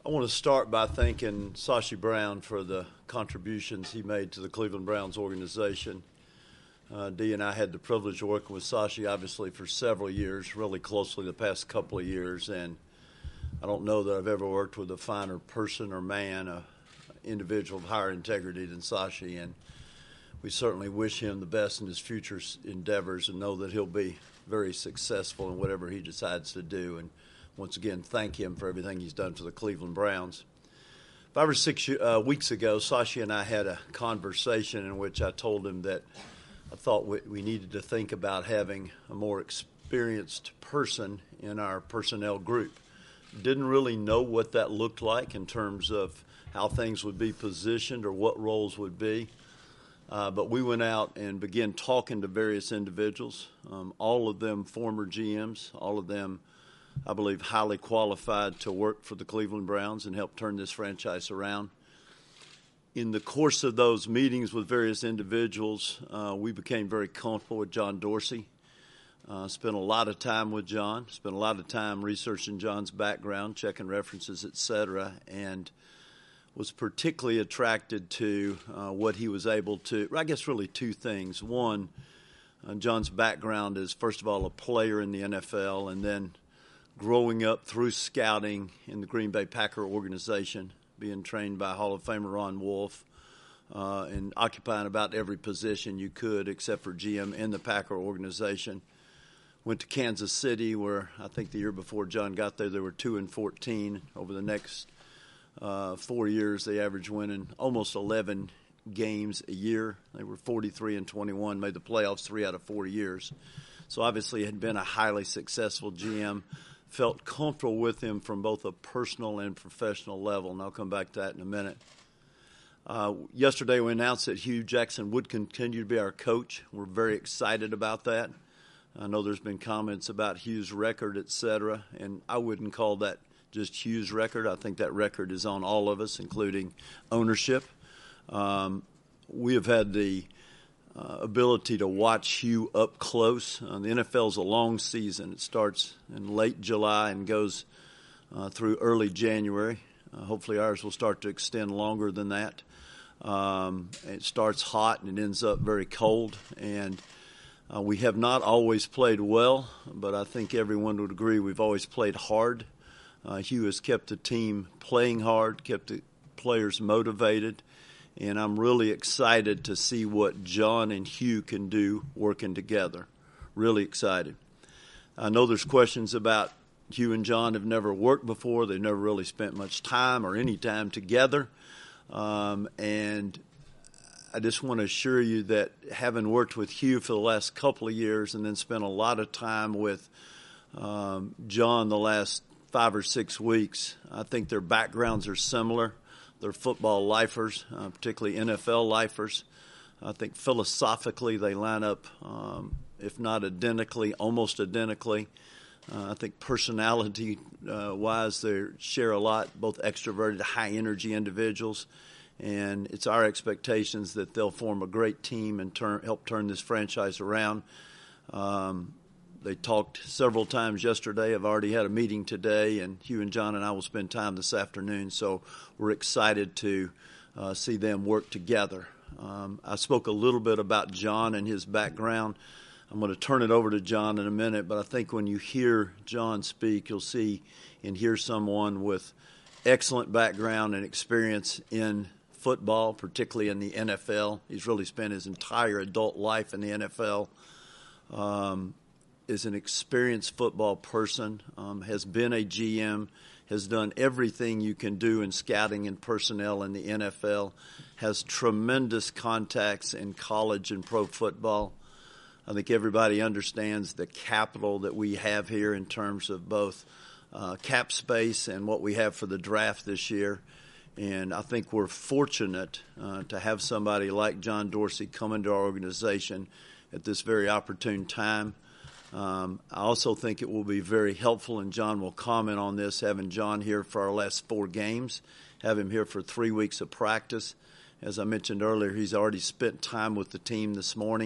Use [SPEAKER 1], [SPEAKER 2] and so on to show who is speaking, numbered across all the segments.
[SPEAKER 1] I want to start by thanking Sashi Brown for the contributions he made to the Cleveland Browns organization. Dee and I had the privilege of working with Sashi, obviously, for several years, really closely the past couple of years, and I don't know that I've ever worked with a finer person or man, an individual of higher integrity than Sashi, and we certainly wish him the best in his future endeavors and know that he'll be very successful in whatever he decides to do. And once again, thank him for everything he's done for the Cleveland Browns. 5 or 6 weeks ago, Sashi and I had a conversation in which I told him that I thought we needed to think about having a more experienced person in our personnel group. Didn't really know what that looked like in terms of how things would be positioned or what roles would be. But we went out and began talking to various individuals, all of them former GMs, all of them, I believe, highly qualified to work for the Cleveland Browns and help turn this franchise around. In the course of those meetings with various individuals, we became very comfortable with John Dorsey. Spent a lot of time with John, spent a lot of time researching John's background, checking references, etc., and was particularly attracted to what he was able to, I guess really two things. One, John's background is, first of all, a player in the NFL, and then growing up through scouting in the Green Bay Packer organization, being trained by Hall of Famer Ron Wolf, and occupying about every position you could except for GM in the Packer organization. Went to Kansas City, where I think the year before John got there, they were 2-14. Over the next 4 years, they averaged winning almost 11 games a year. They were 43-21, made the playoffs 3 out of 4 years. So obviously had been a highly successful GM. Felt comfortable with him from both a personal and professional level, and I'll come back to that in a minute. Yesterday we announced that Hue Jackson would continue to be our coach. We're very excited about that. I know there's been comments about Hugh's record, et cetera, and I wouldn't call that just Hugh's record. I think that record is on all of us, including ownership. We have had the ability to watch Hue up close. The NFL is a long season. It starts in late July and goes through early January. Hopefully ours will start to extend longer than that. It starts hot and it ends up very cold. And we have not always played well, but I think everyone would agree we've always played hard. Hue has kept the team playing hard, kept the players motivated, and I'm really excited to see what John and Hue can do working together. Really excited. I know there's questions about Hue and John have never worked before. They've never really spent much time or any time together. And I just want to assure you that having worked with Hue for the last couple of years and then spent a lot of time with John the last 5 or 6 weeks, I think their backgrounds are similar. They're football lifers, particularly NFL lifers. I think philosophically they line up, if not identically, almost identically. I think personality-wise they share a lot, both extroverted, high-energy individuals. And it's our expectations that they'll form a great team and help turn this franchise around. They talked several times yesterday. I've already had a meeting today, and Hue and John and I will spend time this afternoon. So we're excited to see them work together. I spoke a little bit about John and his background. I'm going to turn it over to John in a minute, but I think when you hear John speak, you'll see and hear someone with excellent background and experience in football, particularly in the NFL. He's really spent his entire adult life in the NFL. Is an experienced football person, has been a GM, has done everything you can do in scouting and personnel in the NFL, has tremendous contacts in college and pro football. I think everybody understands the capital that we have here in terms of both cap space and what we have for the draft this year. And I think we're fortunate to have somebody like John Dorsey come into our organization at this very opportune time. I also think it will be very helpful, and John will comment on this, having John here for our last 4 games, have him here for 3 weeks of practice. As I mentioned earlier, he's already spent time with the team this morning.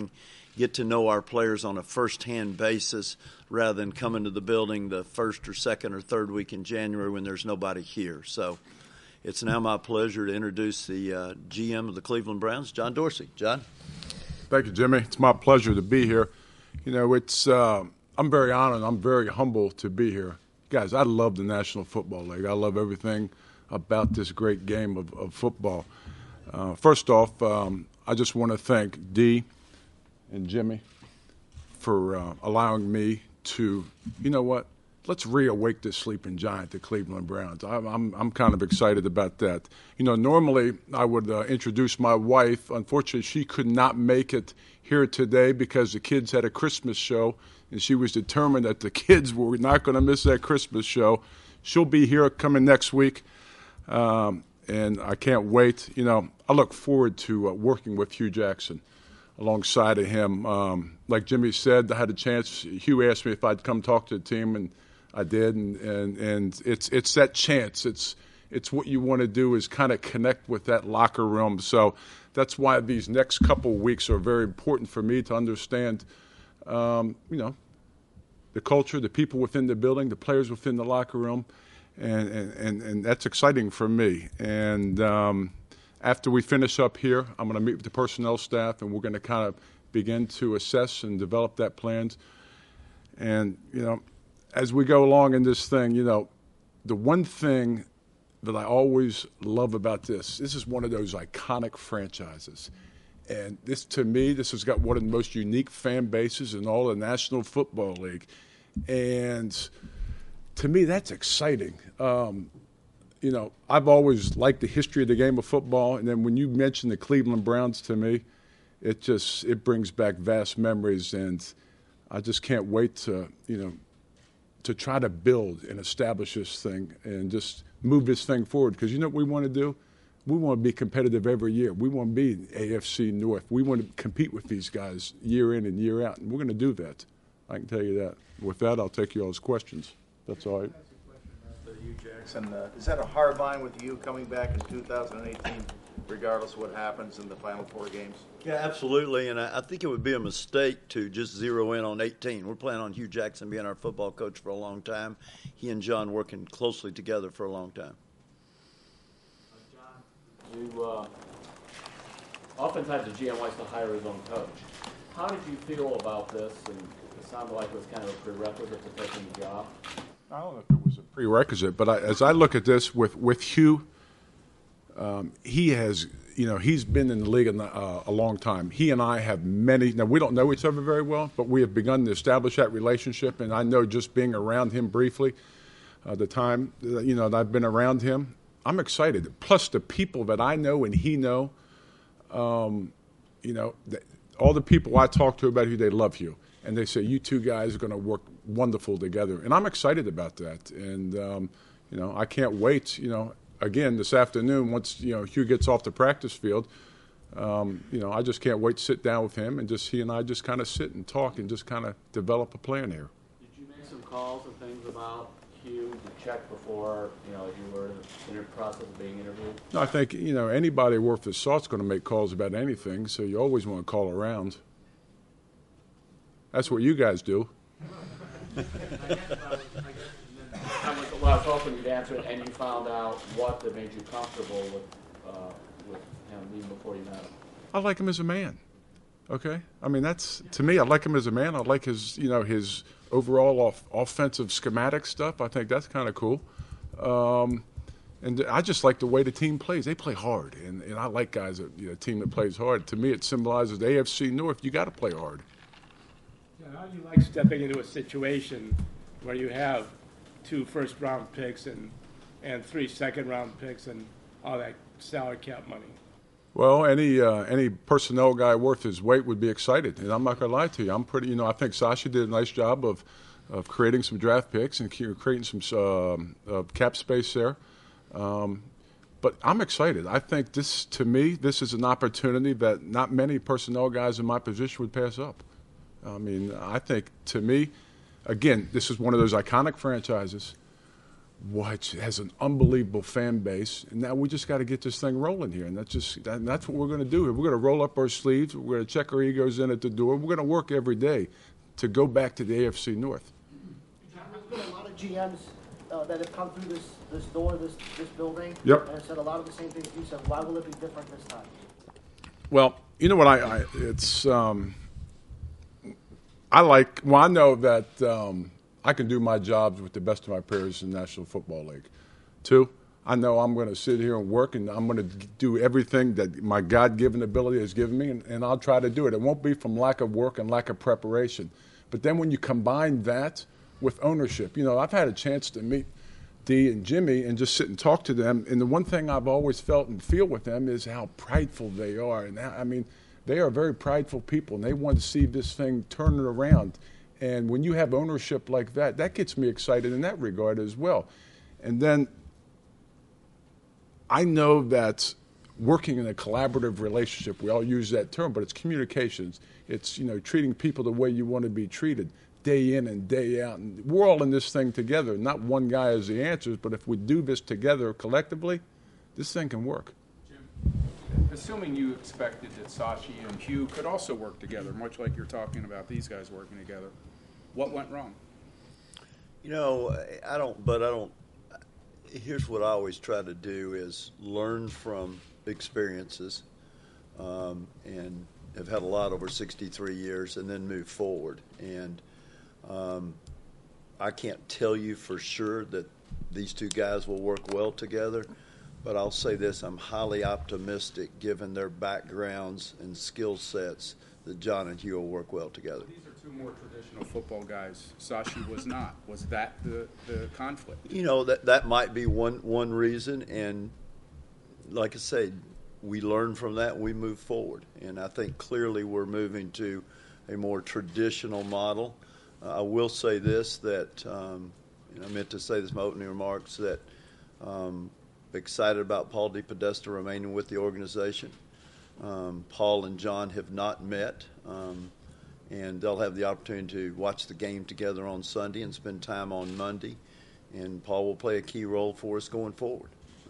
[SPEAKER 1] get to know our players on a first-hand basis rather than coming to the building the first or second or third week in January when there's nobody here. So it's now my pleasure to introduce the GM of the Cleveland Browns, John Dorsey. John?
[SPEAKER 2] Thank you, Jimmy. It's my pleasure to be here. You know, I'm very honored. I'm very humble to be here. Guys, I love the National Football League. I love everything about this great game of football. First off, I just want to thank Dee and Jimmy for allowing me to, you know what, let's reawake this sleeping giant, the Cleveland Browns. I'm kind of excited about that. You know, normally I would introduce my wife. Unfortunately, she could not make it here today because the kids had a Christmas show, and she was determined that the kids were not going to miss that Christmas show. She'll be here coming next week, and I can't wait. You know, I look forward to working with Hue Jackson alongside of him. Like Jimmy said, I had a chance. Hue asked me if I'd come talk to the team, and I did. And it's that chance. It's what you want to do is kind of connect with that locker room. So that's why these next couple weeks are very important for me to understand, you know, the culture, the people within the building, the players within the locker room, and that's exciting for me. And after we finish up here, I'm going to meet with the personnel staff, and we're going to kind of begin to assess and develop that plans. And, you know, as we go along in this thing, you know, the one thing that I always love about this is one of those iconic franchises. And this, to me, this has got one of the most unique fan bases in all the National Football League. And to me, that's exciting. You know, I've always liked the history of the game of football. And then when you mention the Cleveland Browns to me, it brings back vast memories. And I just can't wait to, you know, to try to build and establish this thing and just move this thing forward. Because you know what we want to do? We want to be competitive every year. We want to be AFC North. We want to compete with these guys year in and year out, and we're going to do that. I can tell you that. With that, I'll take you all's questions. That's all right.
[SPEAKER 3] Hue Jackson, is that a hard line with you coming back in 2018, regardless of what happens in the final 4 games?
[SPEAKER 1] Yeah, absolutely, and I think it would be a mistake to just zero in on 18. We're planning on Hue Jackson being our football coach for a long time. He and John working closely together for a long time.
[SPEAKER 4] John, you oftentimes the GM likes to hire his own coach. How did you feel about this? And it sounded like it was kind of a prerequisite to taking the job.
[SPEAKER 2] I don't know if it was a prerequisite, but as I look at this with Hue, he has, you know, he's been in the league a long time. He and I have many. Now we don't know each other very well, but we have begun to establish that relationship. And I know just being around him briefly, the time you know that I've been around him, I'm excited. Plus the people that I know and he know, you know, all the people I talk to about Hue, they love Hue. And they say, you two guys are going to work wonderful together. And I'm excited about that. And, you know, I can't wait, you know, again, this afternoon, once, you know, Hue gets off the practice field, you know, I just can't wait to sit down with him and just he and I just kind of sit and talk and just kind of develop a plan here.
[SPEAKER 4] Did you make some calls and things about Hue to check before, you know, you were in the process of being interviewed?
[SPEAKER 2] No, I think, you know, anybody worth his salt's going to make calls about anything, so you always want to call around. That's what you guys do.
[SPEAKER 4] I was hoping you'd answer it, and you found out what that made you comfortable with him even before you met him.
[SPEAKER 2] I like him as a man. Okay, I mean that's to me. I like him as a man. I like his, you know, his overall offensive schematic stuff. I think that's kind of cool. And I just like the way the team plays. They play hard, and I like guys that, you know, a team that plays hard. To me, it symbolizes the AFC North. You got to play hard.
[SPEAKER 5] How do you like stepping into a situation where you have 2 first-round picks and 3 second-round picks and all that salary cap money?
[SPEAKER 2] Well, any personnel guy worth his weight would be excited, and I'm not going to lie to you. I'm pretty, you know, I think Sasha did a nice job of creating some draft picks and creating some cap space there. But I'm excited. I think this, to me, this is an opportunity that not many personnel guys in my position would pass up. I mean, I think, to me, again, this is one of those iconic franchises which has an unbelievable fan base. And now we just got to get this thing rolling here. And that's what we're going to do here. We're going to roll up our sleeves. We're going to check our egos in at the door. We're going to work every day to go back to the AFC North.
[SPEAKER 6] John, there's been a lot of GMs that have come through this door, this building,
[SPEAKER 2] Yep.
[SPEAKER 6] and have said a lot of the same things you said. Why will it be different this time?
[SPEAKER 2] Well, you know what I know that I can do my jobs with the best of my peers in the National Football League. 2, I know I'm going to sit here and work, and I'm going to do everything that my God-given ability has given me, and I'll try to do it. It won't be from lack of work and lack of preparation. But then when you combine that with ownership, I've had a chance to meet Dee and Jimmy and just sit and talk to them, and the one thing I've always felt and feel with them is how prideful they are. And they are very prideful people, and they want to see this thing turn it around. And when you have ownership like that, that gets me excited in that regard as well. And then I know that working in a collaborative relationship, we all use that term, but it's communications. It's, treating people the way you want to be treated day in and day out. And we're all in this thing together. Not one guy has the answers, but if we do this together collectively, this thing can work.
[SPEAKER 7] Jim, assuming you expected that Sashi and Hugh could also work together, much like you're talking about these guys working together, what went wrong?
[SPEAKER 1] I don't. Here's what I always try to do is learn from experiences, and have had a lot over 63 years, and then move forward. And I can't tell you for sure that these two guys will work well together, but I'll say this: I'm highly optimistic, given their backgrounds and skill sets, that John and Hugh will work well together.
[SPEAKER 7] These are two more traditional football guys. Sashi was not. Was that the conflict?
[SPEAKER 1] That might be one reason, and like I say, we learn from that and we move forward. And I think clearly we're moving to a more traditional model. I will say this, that I meant to say this in my opening remarks, that excited about Paul DePodesta remaining with the organization. Paul and John have not met, and they'll have the opportunity to watch the game together on Sunday and spend time on Monday. And Paul will play a key role for us going forward.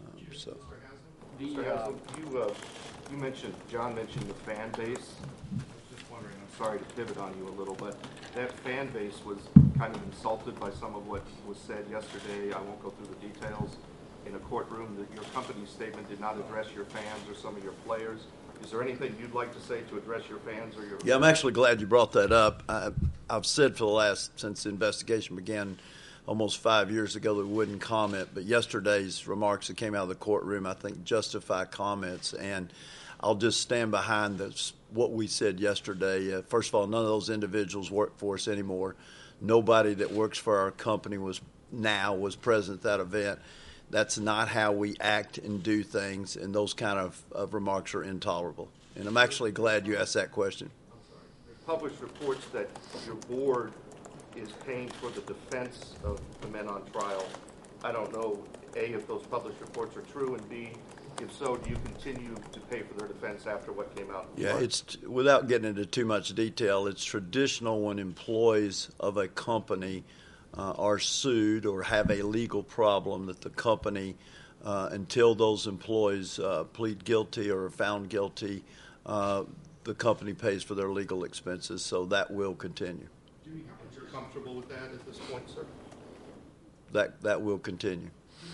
[SPEAKER 3] Mr. Haslam, John mentioned the fan base. I was just wondering, I'm sorry to pivot on you a little, but that fan base was kind of insulted by some of what was said yesterday. I won't go through the details. In a courtroom, that your company's statement did not address your fans or some of your players. Is there anything you'd like to say to address your fans or your?
[SPEAKER 1] Yeah, I'm actually glad you brought that up. I've said since the investigation began almost 5 years ago, that we wouldn't comment, but yesterday's remarks that came out of the courtroom, I think, justify comments, and I'll just stand behind what we said yesterday. First of all, none of those individuals work for us anymore. Nobody that works for our company was present at that event. That's not how we act and do things, and those kind of remarks are intolerable. And I'm actually glad you asked that question.
[SPEAKER 3] Published reports that your board is paying for the defense of the men on trial. I don't know, A, if those published reports are true, and B, if so, do you continue to pay for their defense after what came out?
[SPEAKER 1] Yeah, it's without getting into too much detail, it's traditional when employees of a company are sued or have a legal problem that the company, until those employees plead guilty or are found guilty, the company pays for their legal expenses, so that will continue.
[SPEAKER 3] You're comfortable with that at this point, sir?
[SPEAKER 1] That will continue.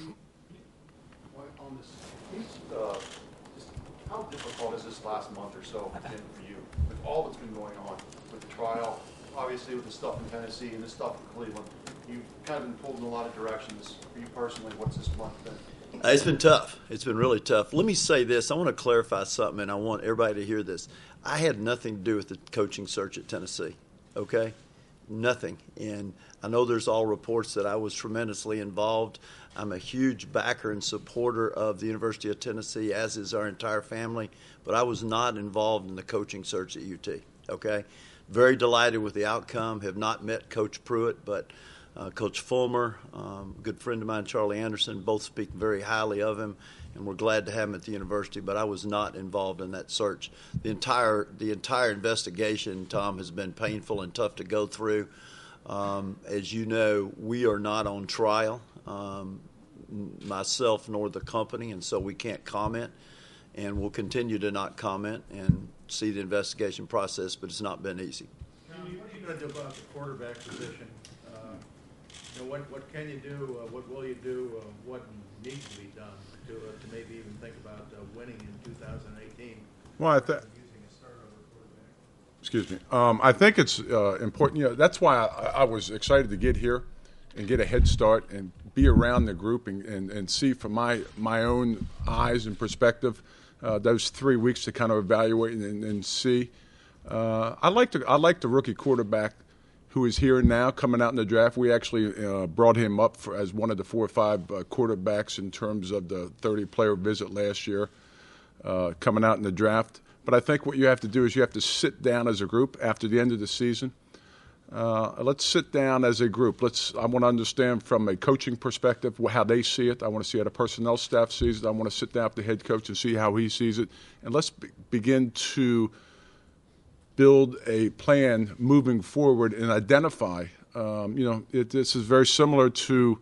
[SPEAKER 8] On this case, just how difficult has this last month or so been for you with all that's been going on with the trial, obviously with the stuff in Tennessee and the stuff in Cleveland? You've kind of been pulled in a lot of directions. For you personally, what's this month been?
[SPEAKER 1] It's been tough. It's been really tough. Let me say this. I want to clarify something, and I want everybody to hear this. I had nothing to do with the coaching search at Tennessee, okay? Nothing. And I know there's all reports that I was tremendously involved. I'm a huge backer and supporter of the University of Tennessee, as is our entire family, but I was not involved in the coaching search at UT, okay? Very delighted with the outcome. Have not met Coach Pruitt, but Coach Fulmer, a good friend of mine, Charlie Anderson, both speak very highly of him, and we're glad to have him at the university, but I was not involved in that search. The entire investigation, Tom, has been painful and tough to go through. As you know, we are not on trial. myself nor the company, and so we can't comment. And we'll continue to not comment and see the investigation process, but it's not been easy.
[SPEAKER 9] What are you going to do about the quarterback position? What can you do? What will you do? What needs to be done to maybe even think about winning in 2018?
[SPEAKER 2] Well,
[SPEAKER 9] using a starter quarterback.
[SPEAKER 2] Excuse me. I think it's important. You know, that's why I was excited to get here and get a head start and be around the group and see from my own eyes and perspective those 3 weeks to kind of evaluate and see. I like the rookie quarterback who is here now coming out in the draft. We actually brought him up as one of the 4 or 5 quarterbacks in terms of the 30-player visit last year coming out in the draft. But I think what you have to do is you have to sit down as a group after the end of the season. Let's sit down as a group. I want to understand from a coaching perspective how they see it. I want to see how the personnel staff sees it. I want to sit down with the head coach and see how he sees it. And let's begin to build a plan moving forward and identify. This is very similar to,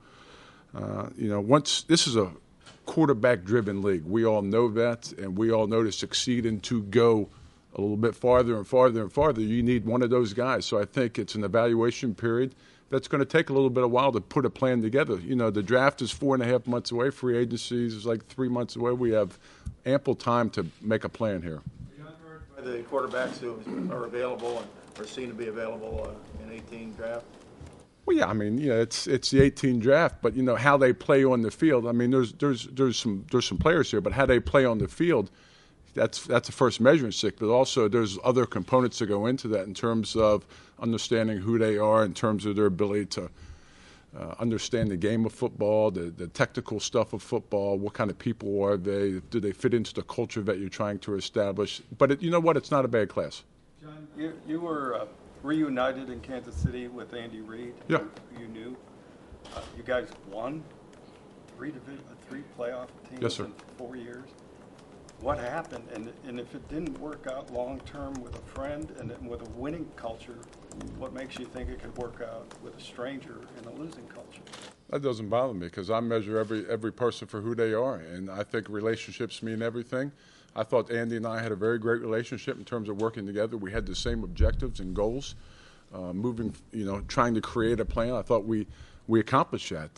[SPEAKER 2] once this is a quarterback-driven league. We all know that, and we all know to succeed and to go a little bit farther and farther and farther, you need one of those guys. So I think it's an evaluation period that's going to take a little bit of while to put a plan together. You know, the draft is 4.5 months away. Free agency is like 3 months away. We have ample time to make a plan here.
[SPEAKER 9] By the quarterbacks who are available and are seen to be available in 18 draft?
[SPEAKER 2] Well, yeah, I mean, it's the 18 draft, but how they play on the field. I mean, there's some players here, but how they play on the field, that's the first measuring stick. But also, there's other components that go into that in terms of understanding who they are, in terms of their ability to understand the game of football, the technical stuff of football. What kind of people are they? Do they fit into the culture that you're trying to establish? But you know what? It's not a bad class.
[SPEAKER 10] John, you were reunited in Kansas City with Andy Reid,
[SPEAKER 2] yeah.
[SPEAKER 10] who you knew. You guys won three playoff teams
[SPEAKER 2] yes, sir.
[SPEAKER 10] in 4 years. What happened? And if it didn't work out long term with a friend and with a winning culture, what makes you think it could work out with a stranger in a losing culture?
[SPEAKER 2] That doesn't bother me because I measure every person for who they are, and I think relationships mean everything. I thought Andy and I had a very great relationship in terms of working together. We had the same objectives and goals, trying to create a plan. I thought we accomplished that.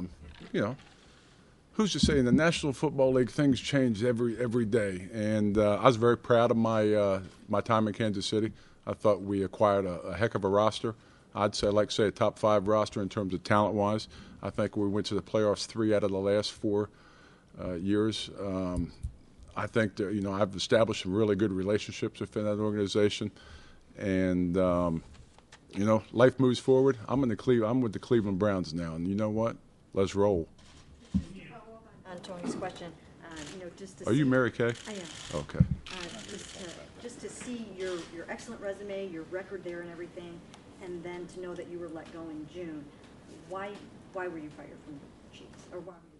[SPEAKER 2] Who's to say in the National Football League things change every day? And I was very proud of my time in Kansas City. I thought we acquired a heck of a roster. I'd say a top 5 roster in terms of talent-wise. I think we went to the playoffs 3 out of the last 4 years. I think that, I've established some really good relationships within that organization, and life moves forward. I'm with the Cleveland Browns now, and you know what? Let's roll.
[SPEAKER 11] On Tony's question, just to
[SPEAKER 2] Are you Mary Kay?
[SPEAKER 11] I am.
[SPEAKER 2] Okay.
[SPEAKER 11] Just to see your excellent resume, your record there and everything, and then to know that you were let go in June. Why were you fired from the Chiefs, or why were you?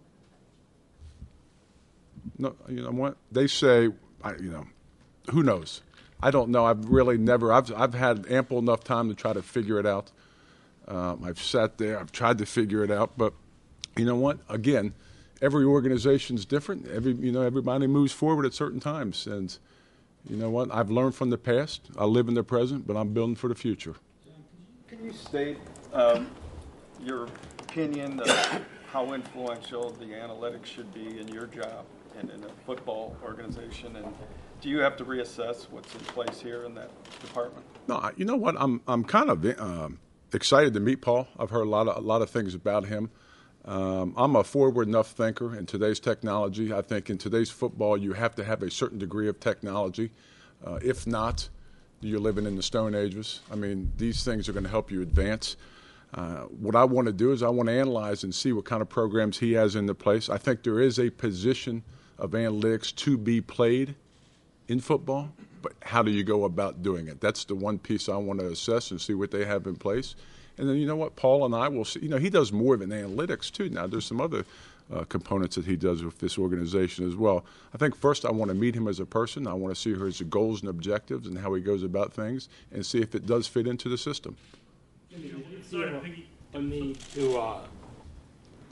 [SPEAKER 2] No, you know what? They say, who knows? I don't know. I've really never. I've had ample enough time to try to figure it out. I've sat there. I've tried to figure it out. But you know what? Again, every organization's different. Everybody moves forward at certain times. And you know what? I've learned from the past. I live in the present, but I'm building for the future.
[SPEAKER 10] Can you state your opinion of how influential the analytics should be in your job and in a football organization, and do you have to reassess what's in place here in that department?
[SPEAKER 2] No, you know what? I'm kind of excited to meet Paul. I've heard a lot of things about him. I'm a forward enough thinker in today's technology. I think in today's football, you have to have a certain degree of technology. If not, you're living in the Stone Ages. I mean, these things are going to help you advance. What I want to do is I want to analyze and see what kind of programs he has into place. I think there is a position of analytics to be played in football, but how do you go about doing it? That's the one piece I want to assess and see what they have in place. And then, you know what, Paul and I will see. He does more than analytics, too. Now, there's some other components that he does with this organization as well. I think first I want to meet him as a person. I want to see his goals and objectives and how he goes about things and see if it does fit into the system.
[SPEAKER 5] A need to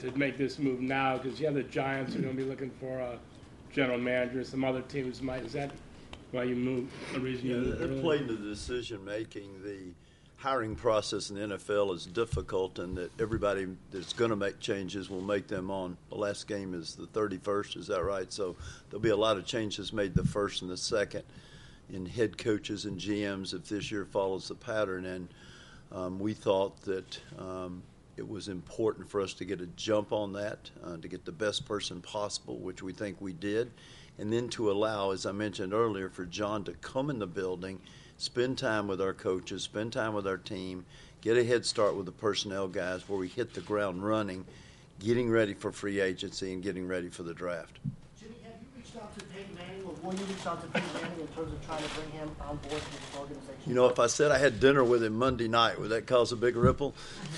[SPEAKER 5] to make this move now? Because the other Giants are going to be looking for a general manager. Some other teams might. Is that why you moved? The reason you moved
[SPEAKER 1] They're
[SPEAKER 5] early?
[SPEAKER 1] playing the decision making. The hiring process in the NFL is difficult, and that everybody that's going to make changes will make them on. The last game is the 31st. Is that right? So there'll be a lot of changes made the first and the second in head coaches and GMs if this year follows the pattern. And we thought that it was important for us to get a jump on that, to get the best person possible, which we think we did, and then to allow, as I mentioned earlier, for John to come in the building, spend time with our coaches, spend time with our team, get a head start with the personnel guys where we hit the ground running, getting ready for free agency and getting ready for the draft.
[SPEAKER 6] Jimmy, have you reached out to Peyton Manning, or will you reach out to Peyton Manning in terms of trying to bring him on board with this organization?
[SPEAKER 1] You know, if I said I had dinner with him Monday night, would that cause a big ripple?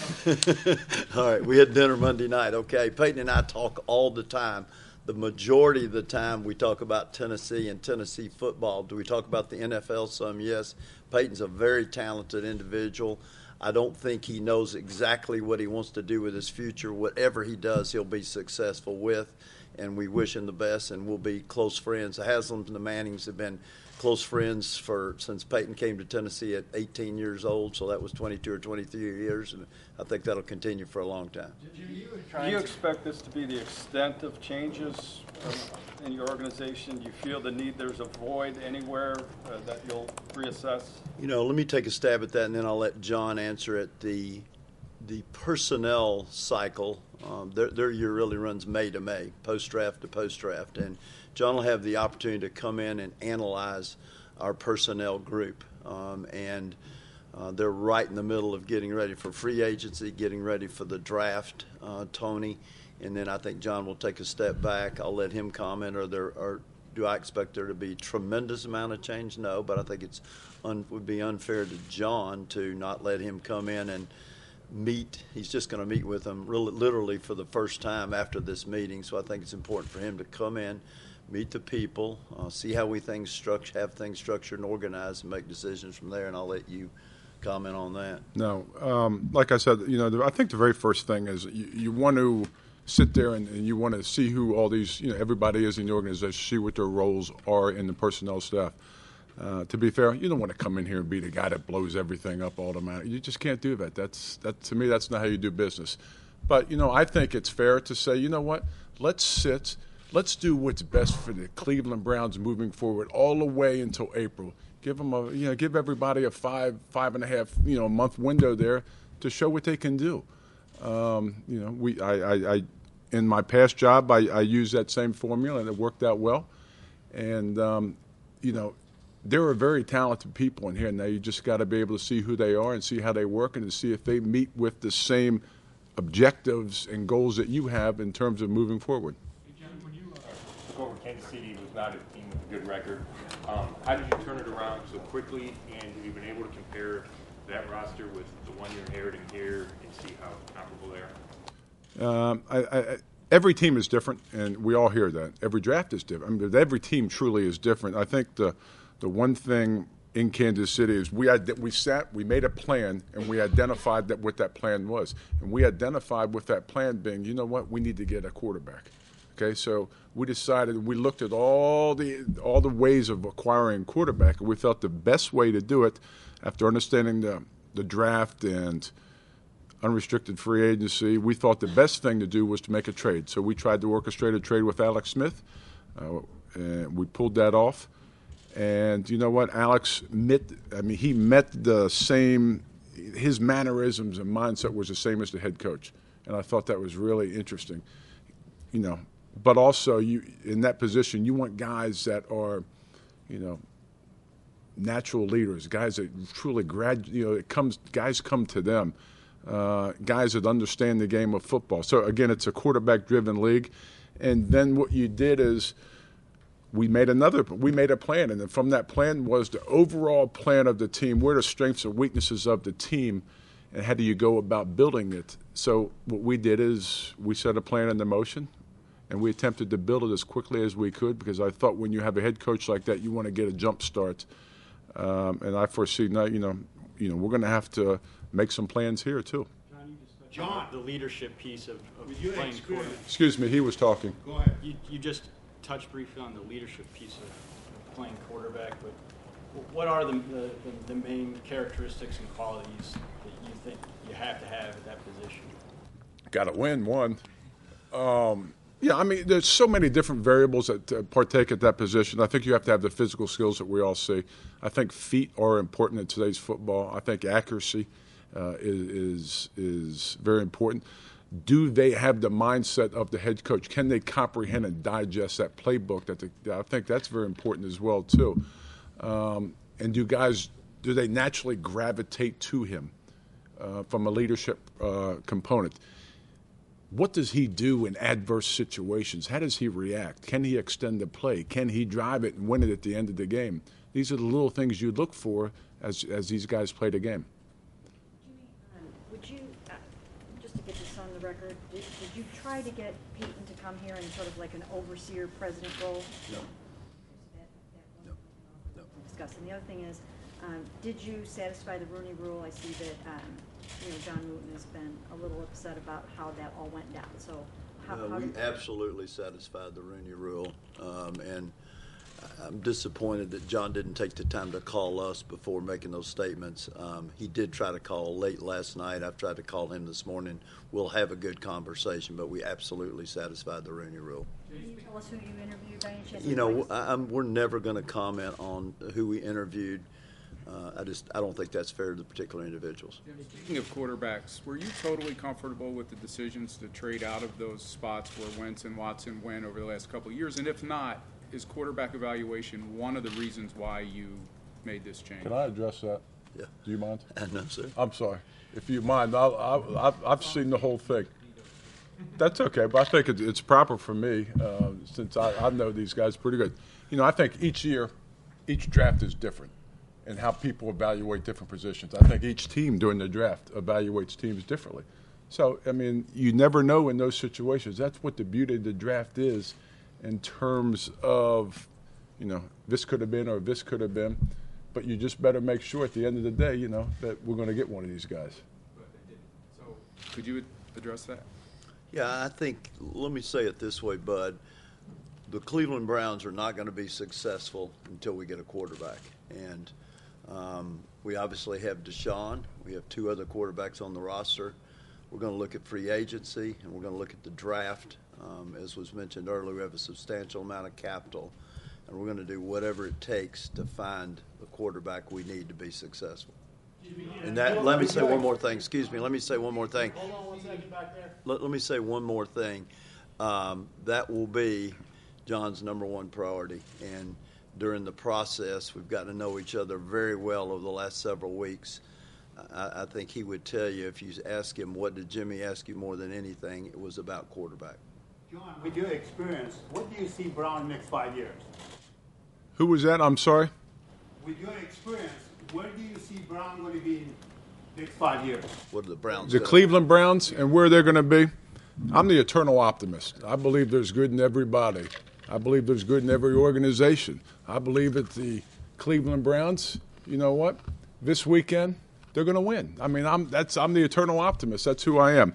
[SPEAKER 1] All right, we had dinner Monday night. Okay, Peyton and I talk all the time. The majority of the time we talk about Tennessee and Tennessee football. Do we talk about the NFL some? Yes. Peyton's a very talented individual. I don't think he knows exactly what he wants to do with his future. Whatever he does, he'll be successful with, and we wish him the best, and we'll be close friends. The Haslams and the Mannings have been close friends since Peyton came to Tennessee at 18 years old, so that was 22 or 23 years, and I think that'll continue for a long time.
[SPEAKER 10] Do you expect this to be the extent of changes in your organization? Do you feel the need, there's a void anywhere that you'll reassess?
[SPEAKER 1] You know, let me take a stab at that, and then I'll let John answer it. The personnel cycle, their year really runs May to May, post-draft to post-draft, and John will have the opportunity to come in and analyze our personnel group, and they're right in the middle of getting ready for free agency, getting ready for the draft, Tony, and then I think John will take a step back. I'll let him comment. Do I expect there to be tremendous amount of change? No, but I think it would be unfair to John to not let him come in and meet. He's just going to meet with them literally for the first time after this meeting, so I think it's important for him to come in, meet the people, see how we have things structured and organized, and make decisions from there, and I'll let you comment on that.
[SPEAKER 2] No, like I said, you know, I think the very first thing is you want to sit there and you want to see who all these, you know, everybody is in the organization, see what their roles are in the personnel staff. To be fair, you don't want to come in here and be the guy that blows everything up automatically. You just can't do that. To me, that's not how you do business. But, you know, I think it's fair to say, you know what, let's do what's best for the Cleveland Browns moving forward all the way until April. Give them give everybody a 5.5 month window there to show what they can do. I in my past job I used that same formula and it worked out well. And there are very talented people in here. Now you just got to be able to see who they are and see how they work and to see if they meet with the same objectives and goals that you have in terms of moving forward.
[SPEAKER 12] John, when you took over Kansas City, was not a team with a good record. How did you turn it around so quickly, and have you been able to compare that roster with the one you're inheriting here and see how comparable they are?
[SPEAKER 2] Every team is different, and we all hear that. Every draft is different. I mean, every team truly is different. I think the one thing in Kansas City is we made a plan, and we identified what that plan was. And we identified with that plan being, you know what, we need to get a quarterback. Okay, so we decided, we looked at all the ways of acquiring a quarterback, and we felt the best way to do it, after understanding the draft and unrestricted free agency, we thought the best thing to do was to make a trade. So we tried to orchestrate a trade with Alex Smith, and we pulled that off. And you know what, Alex he met the same, his mannerisms and mindset was the same as the head coach, and I thought that was really interesting. You know, but also in that position, you want guys that are, natural leaders, guys that truly guys come to them, guys that understand the game of football. So again, it's a quarterback-driven league, and then what you did is we made a plan, and then from that plan was the overall plan of the team. What are the strengths and weaknesses of the team, and how do you go about building it? So what we did is we set a plan into motion, and we attempted to build it as quickly as we could, because I thought when you have a head coach like that, you want to get a jump start. And I foresee now, we're going to have to make some plans here too.
[SPEAKER 5] John, you just
[SPEAKER 9] John.
[SPEAKER 13] the leadership piece of
[SPEAKER 9] With your
[SPEAKER 13] playing
[SPEAKER 9] experience.
[SPEAKER 13] quarterback.
[SPEAKER 2] Excuse me, he was talking.
[SPEAKER 9] Go ahead.
[SPEAKER 13] You just touched briefly on the leadership piece of playing quarterback, but what are the main characteristics and qualities that you think you have to have at that position?
[SPEAKER 2] Got to win one. Yeah, I mean, there's so many different variables that partake at that position. I think you have to have the physical skills that we all see. I think feet are important in today's football. I think accuracy is very important. Do they have the mindset of the head coach? Can they comprehend and digest that playbook? I think that's very important as well too. And do they naturally gravitate to him from a leadership component? What does he do in adverse situations? How does he react? Can he extend the play? Can he drive it and win it at the end of the game? These are the little things you look for as these guys play the game.
[SPEAKER 11] Jimmy, would you, just to get this on the record, did you try to get Peyton to come here in sort of like an overseer president role?
[SPEAKER 1] No.
[SPEAKER 11] No. Discuss. And the other thing is, did you satisfy the Rooney Rule? I see that John Wooten has been a little upset about how that all went down. So how
[SPEAKER 1] we
[SPEAKER 11] did
[SPEAKER 1] absolutely satisfied the Rooney Rule, and I'm disappointed that John didn't take the time to call us before making those statements. He did try to call late last night. I've tried to call him this morning. We'll have a good conversation, but we absolutely satisfied the Rooney Rule.
[SPEAKER 11] Can you tell us who you interviewed by any chance?
[SPEAKER 1] We're never going to comment on who we interviewed. I don't think that's fair to the particular individuals.
[SPEAKER 7] Speaking of quarterbacks, were you totally comfortable with the decisions to trade out of those spots where Wentz and Watson went over the last couple of years? And if not, is quarterback evaluation one of the reasons why you made this change?
[SPEAKER 2] Can I address that?
[SPEAKER 1] Yeah.
[SPEAKER 2] Do you mind?
[SPEAKER 1] No, sir.
[SPEAKER 2] I'm sorry. If you mind, I've seen the whole thing. That's okay, but I think it's proper for me since I know these guys pretty good. I think each year, each draft is different and how people evaluate different positions. I think each team during the draft evaluates teams differently. So, I mean, you never know in those situations. That's what the beauty of the draft is in terms of, this could have been or this could have been. But you just better make sure at the end of the day, that we're going to get one of these guys.
[SPEAKER 7] So could you address that?
[SPEAKER 1] Yeah, I think, let me say it this way, Bud. The Cleveland Browns are not going to be successful until we get a quarterback. And we obviously have Deshaun. We have two other quarterbacks on the roster. We're going to look at free agency, and we're going to look at the draft. As was mentioned earlier, we have a substantial amount of capital, and we're going to do whatever it takes to find the quarterback we need to be successful. And let me say one more thing. Excuse me. Let me say one more thing.
[SPEAKER 6] Hold on 1 second back there.
[SPEAKER 1] Let me say one more thing. That will be John's number one priority. And during the process, we've gotten to know each other very well over the last several weeks. I think he would tell you, if you ask him, what did Jimmy ask you more than anything, it was about quarterback.
[SPEAKER 14] John, with your experience, what do you see Brown in the next 5 years?
[SPEAKER 2] Who was that? I'm sorry?
[SPEAKER 14] With your experience, where do you see Brown going to be in the next 5 years?
[SPEAKER 1] What are the Browns?
[SPEAKER 2] The Cleveland Browns and where they're going to be. I'm the eternal optimist. I believe there's good in everybody. I believe there's good in every organization. I believe that the Cleveland Browns, you know what? This weekend, they're going to win. I mean, I'm the eternal optimist. That's who I am.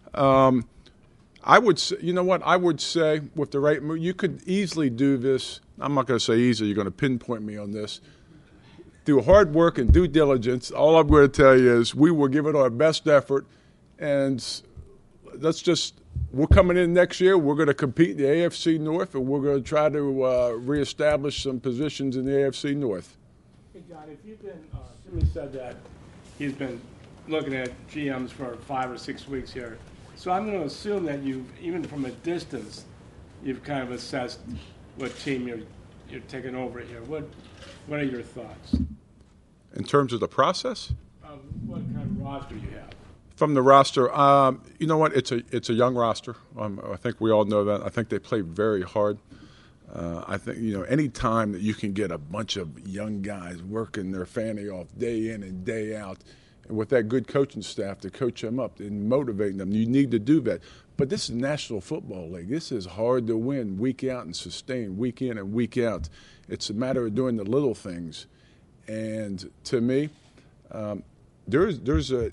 [SPEAKER 2] I would say, I would say with the right move, you could easily do this. I'm not going to say easily. You're going to pinpoint me on this. Through hard work and due diligence, all I'm going to tell you is we will give it our best effort, and we're coming in next year. We're going to compete in the AFC North, and we're going to try to reestablish some positions in the AFC North.
[SPEAKER 5] Hey, John, if you've been, Jimmy said that he's been looking at GMs for 5 or 6 weeks here. So I'm going to assume that even from a distance, you've kind of assessed what team you're taking over here. What are your thoughts?
[SPEAKER 2] In terms of the process?
[SPEAKER 5] What kind of roster you have?
[SPEAKER 2] From the roster, you know what? It's a young roster. I think we all know that. I think they play very hard. I think, any time that you can get a bunch of young guys working their fanny off day in and day out, and with that good coaching staff to coach them up and motivate them, you need to do that. But this is National Football League. This is hard to win week out and sustain week in and week out. It's a matter of doing the little things. And to me, there's a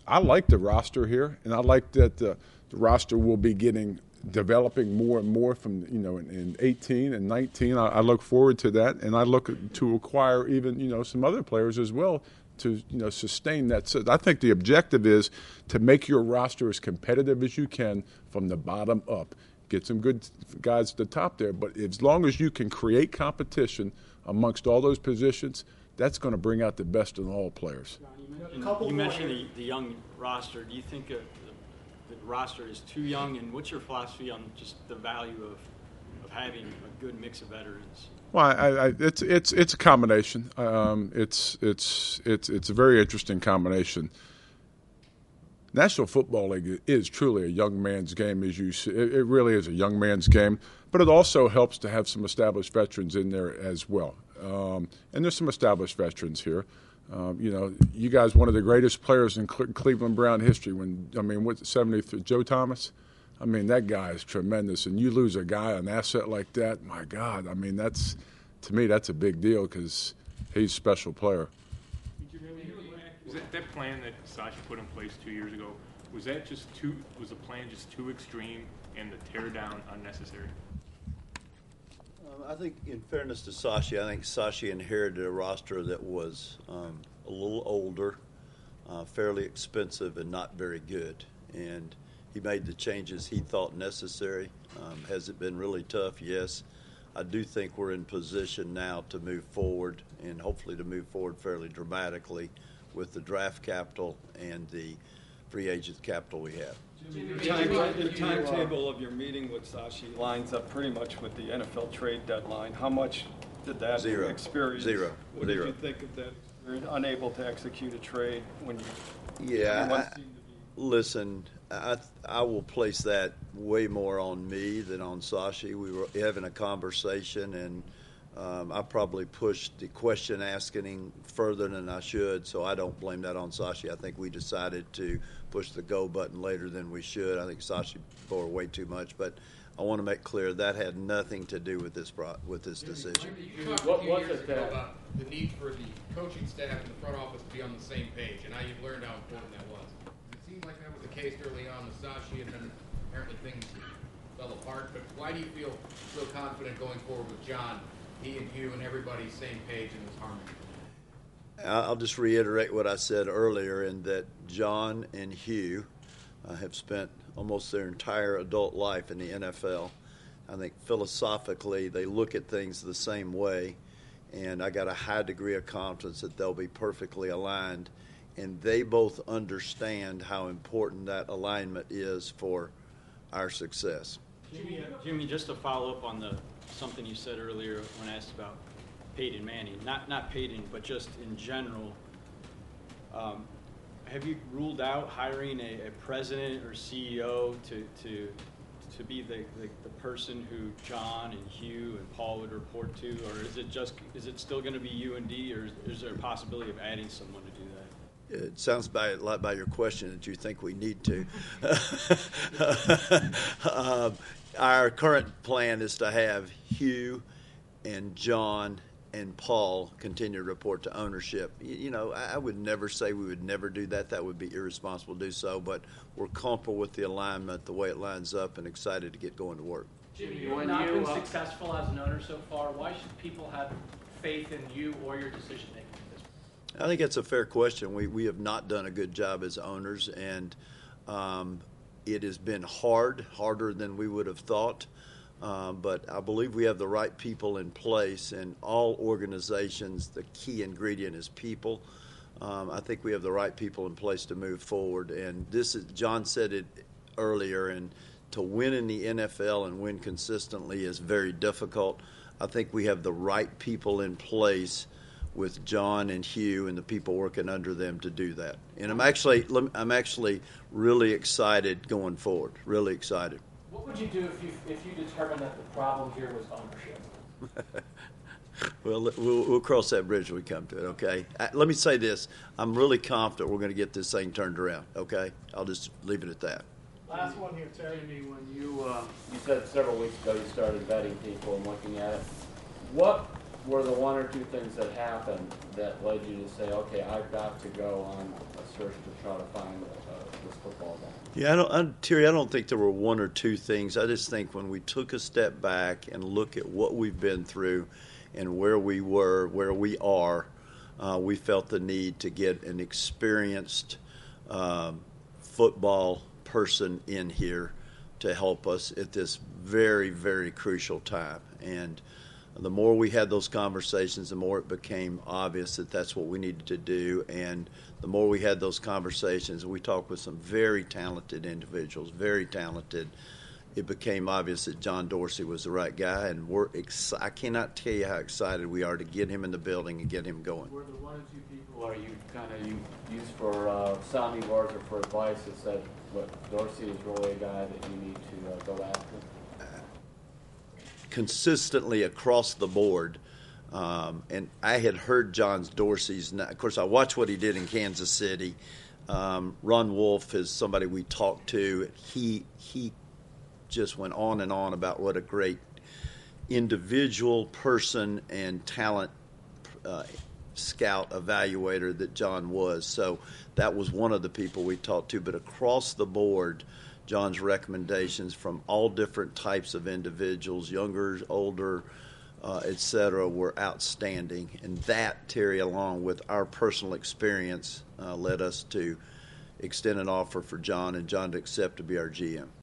[SPEAKER 2] I like the roster here, and I like that the roster will be developing more and more from, in 18 and 19. I look forward to that, and I look to acquire even, some other players as well to, sustain that. So I think the objective is to make your roster as competitive as you can from the bottom up. Get some good guys at the top there, but as long as you can create competition amongst all those positions, that's going to bring out the best in all players.
[SPEAKER 13] You mentioned the young roster. Do you think the roster is too young, and what's your philosophy on just the value of having a good mix of veterans?
[SPEAKER 2] Well, it's a combination. It's a very interesting combination. National Football League is truly a young man's game, as you see. It really is a young man's game, but it also helps to have some established veterans in there as well. And there's some established veterans here. You guys, one of the greatest players in Cleveland Brown history. 73, Joe Thomas? I mean, that guy is tremendous. And you lose a guy, an asset like that, my God. I mean, to me, that's a big deal because he's a special player.
[SPEAKER 12] Was that plan that Sashi put in place 2 years ago, was the plan just too extreme and the tear down unnecessary?
[SPEAKER 1] I think, in fairness to Sashi, I think Sashi inherited a roster that was a little older, fairly expensive, and not very good. And he made the changes he thought necessary. Has it been really tough? Yes. I do think we're in position now to move forward, and hopefully to move forward fairly dramatically with the draft capital and the free agent capital we have.
[SPEAKER 10] The timetable of your meeting with Sashi lines up pretty much with the NFL trade deadline. How much did that experience?
[SPEAKER 1] Zero.
[SPEAKER 10] What did you think of that? You're unable to execute a trade when you...
[SPEAKER 1] Listen, I will place that way more on me than on Sashi. We were having a conversation, and I probably pushed the question asking further than I should, so I don't blame that on Sashi. I think we decided to push the go button later than we should. I think Sashi bore way too much, but I want to make clear that had nothing to do with this decision.
[SPEAKER 15] You talked a few years ago about the need for the coaching staff and the front office to be on the same page, and now you've learned how important that was. It seemed like that was the case early on with Sashi, and then apparently things fell apart. But why do you feel so confident going forward with John? He and Hugh and everybody same page in this harmony.
[SPEAKER 1] I'll just reiterate what I said earlier, in that John and Hugh have spent almost their entire adult life in the NFL. I think philosophically they look at things the same way, and I got a high degree of confidence that they'll be perfectly aligned, and they both understand how important that alignment is for our success.
[SPEAKER 13] Jimmy, just to follow up on something you said earlier when asked about Peyton Manning, not Peyton, but just in general, have you ruled out hiring a president or CEO to be the person who John and Hugh and Paul would report to, or is it still going to be you and D, or is there a possibility of adding someone to do that?
[SPEAKER 1] It sounds a lot by your question that you think we need to. Our current plan is to have Hugh and John and Paul continue to report to ownership. I would never say we would never do that. That would be irresponsible to do so, but we're comfortable with the alignment, the way it lines up, and excited to get going to work.
[SPEAKER 16] Jimmy, you've not been successful as an owner so far. Why should people have faith in you or your decision-making at this point?
[SPEAKER 1] I think that's a fair question. We have not done a good job as owners, and it has been harder than we would have thought. But I believe we have the right people in place. In all organizations, the key ingredient is people. I think we have the right people in place to move forward. And John said it earlier, and to win in the NFL and win consistently is very difficult. I think we have the right people in place with John and Hugh and the people working under them to do that. And I'm actually really excited going forward, really excited.
[SPEAKER 16] What would you do if you determined that the problem here was ownership?
[SPEAKER 1] Well, we'll cross that bridge when we come to it, okay? Let me say this. I'm really confident we're going to get this thing turned around, okay? I'll just leave it at that.
[SPEAKER 6] Last one here, Terry.
[SPEAKER 4] When you said several weeks ago you started vetting people and looking at it. What were the one or two things that happened that led you to say, okay, I've got to go on a search to try to find this football guy?
[SPEAKER 1] Yeah, Terry, I don't think there were one or two things. I just think when we took a step back and look at what we've been through and where we were, where we are, we felt the need to get an experienced football person in here to help us at this very, very crucial time. And the more we had those conversations, the more it became obvious that that's what we needed to do. And the more we had those conversations, we talked with some very talented individuals, very talented. It became obvious that John Dorsey was the right guy, and I cannot tell you how excited we are to get him in the building and get him going.
[SPEAKER 4] Were there one or two people are you kind of used for sounding boards or for advice that said, look, Dorsey is really a guy that you need to go after?
[SPEAKER 1] Consistently across the board, and I had heard John Dorsey's. Of course, I watched what he did in Kansas City. Ron Wolf is somebody we talked to. He just went on and on about what a great individual person and talent scout evaluator that John was. So that was one of the people we talked to. But across the board, John's recommendations from all different types of individuals, younger, older, et cetera, were outstanding. And that, Terry, along with our personal experience, led us to extend an offer for John and John to accept to be our GM.